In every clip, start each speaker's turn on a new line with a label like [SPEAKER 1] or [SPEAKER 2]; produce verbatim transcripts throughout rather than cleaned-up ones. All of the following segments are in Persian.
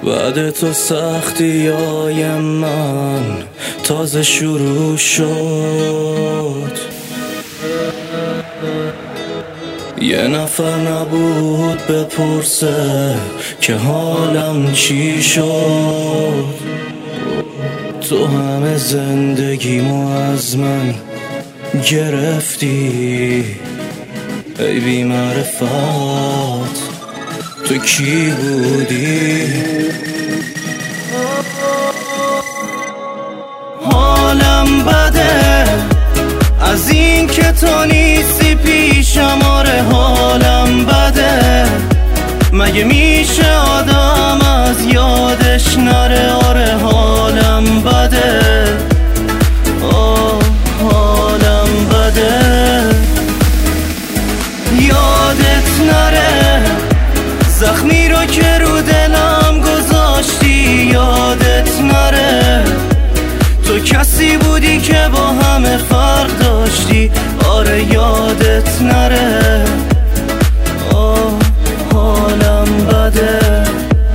[SPEAKER 1] بعد تو سختی های من تازه شروع شد. یه نفر نبود بپرسه که حالم چی شد. تو همه زندگیمو از من گرفتی ای بی معرفت، تو کی بودی؟ حالم بده از این که تو نیستی پیشم، آره حالم بده. مگه میشه آدم از یادش نره؟ آره حالم بده، آه حالم بده. یادت نره زخمی رو که رو دلم گذاشتی، یادت نره تو کسی بودی که با همه فرق داشتی، آره یادت نره. آه حالم بده.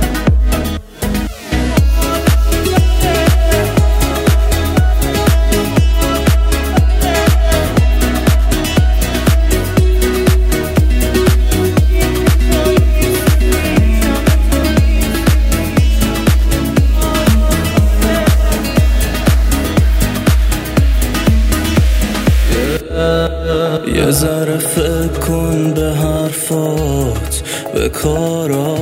[SPEAKER 1] یه ذره فکر کن به حرفات، به کارا.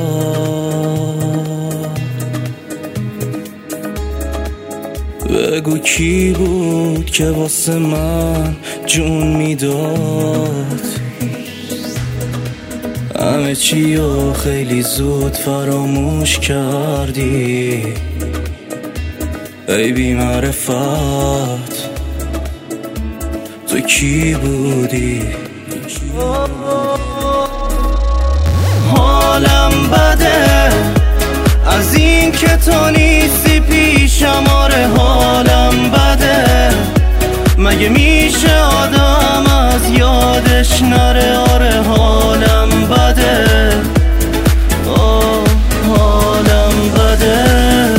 [SPEAKER 1] بگو کی بود که واسه من جون میداد. همه چی رو خیلی زود فراموش کردی ای بی معرفت، تو کی بودی؟ حالم بده از این که تو نیستی پیشم، آره حالم بده. مگه میشه آدم از یادش نره؟ آره حالم بده، آه حالم بده.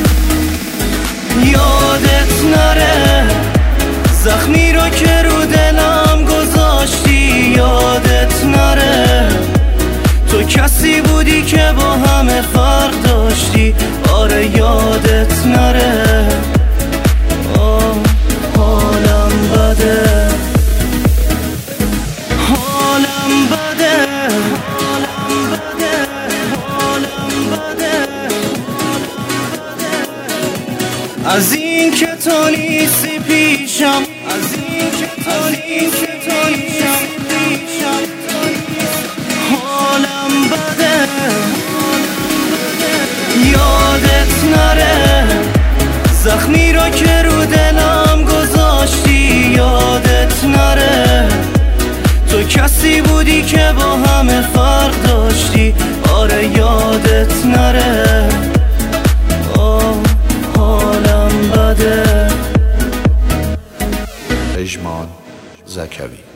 [SPEAKER 1] یادت نره زخمی رو که رو دلم گذاشتی، یادت نره تو کسی بودی که با همه فرق داشتی، آره یادت نره. آه حالم بده، حالم بده، حالم بده، حالم بده. از این که تو نیستی پیشم، از این که تو نیستی پیشم، حالم بده. یادت نره زخمی رو که رو دلم گذاشتی، یادت نره تو کسی بودی که با همه فرق داشتی، آره یادت نره. آه حالم بده.
[SPEAKER 2] پژمان زکوی.